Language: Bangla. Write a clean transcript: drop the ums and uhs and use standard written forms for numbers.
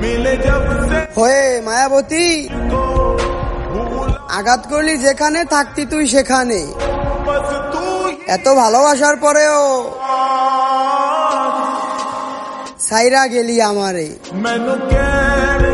হয়ে মায়াবতী আঘাত করলি যেখানে, থাকতি তুই সেখানে। এত ভালোবাসার পরেও সাইরা গেলি আমারে।